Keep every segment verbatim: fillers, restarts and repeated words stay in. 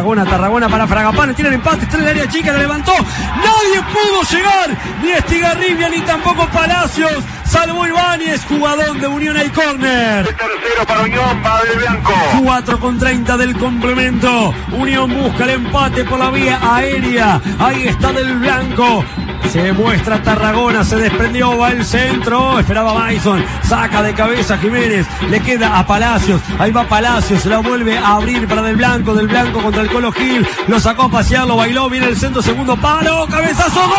Tarragona, Tarragona para Fragapane, tiene el empate, está en el área chica, la levantó, nadie pudo llegar, ni Estigarribia ni tampoco Palacios, salvo Ibáñez, jugador de Unión al córner. El tercero para Unión, para Del Blanco. cuatro con treinta del complemento, Unión busca el empate por la vía aérea, ahí está Del Blanco. Se muestra Tarragona, se desprendió, va el centro, esperaba Mason, saca de cabeza Jiménez, le queda a Palacios, ahí va Palacios, se la vuelve a abrir para Del Blanco, Del Blanco contra el Colo Gil, lo sacó a pasear, lo bailó, viene el centro, segundo palo, cabezazo, ¡gol!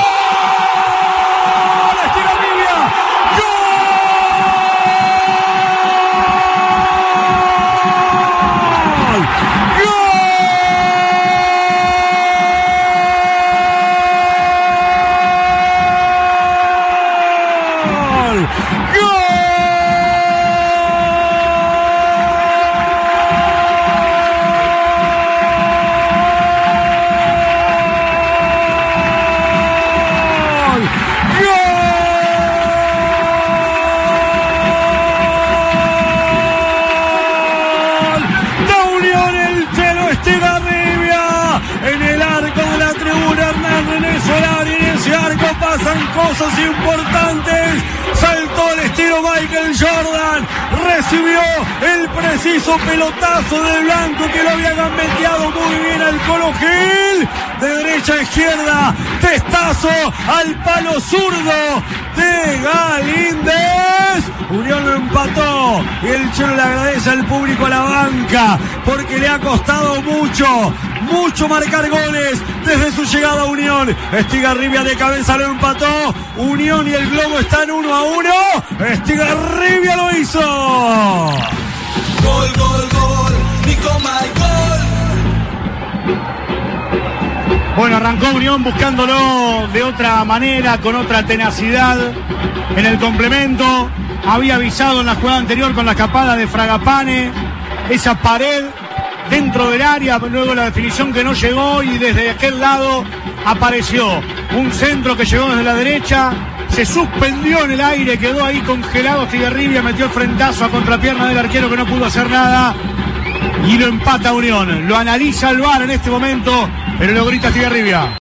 Pasan cosas importantes, saltó el estilo Michael Jordan, recibió el preciso pelotazo de Blanco que lo había gambeteado muy bien al Colo Gil, de derecha a izquierda, testazo al palo zurdo de Galíndez. Unión lo empató y el Chelo le agradece al público, a la banca, porque le ha costado mucho, mucho marcar goles desde su llegada a Unión. Estigarribia de cabeza lo empató, Unión y el Globo están uno a uno, Estigarribia lo hizo. Gol, gol, gol, Nico Maicol. Bueno, arrancó Unión buscándolo de otra manera, con otra tenacidad en el complemento. Había avisado en la jugada anterior con la escapada de Fragapane, esa pared dentro del área, luego la definición que no llegó y desde aquel lado apareció un centro que llegó desde la derecha, se suspendió en el aire, quedó ahí congelado Estigarribia, metió el frentazo a contrapierna del arquero que no pudo hacer nada y lo empata Unión. Lo analiza el V A R en este momento, pero lo grita Estigarribia.